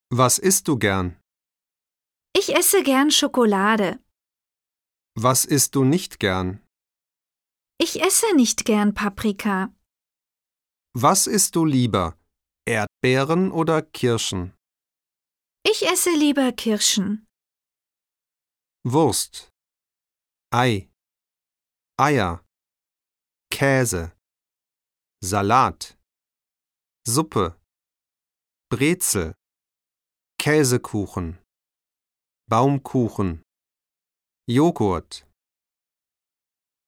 Was isst du gern? Ich esse gern Schokolade. Was isst du nicht gern? Ich esse nicht gern Paprika. Was isst du lieber? Erdbeeren oder Kirschen? Ich esse lieber Kirschen. Wurst, Ei, Eier, Käse, Salat, Suppe, Brezel, Käsekuchen, Baumkuchen, Joghurt.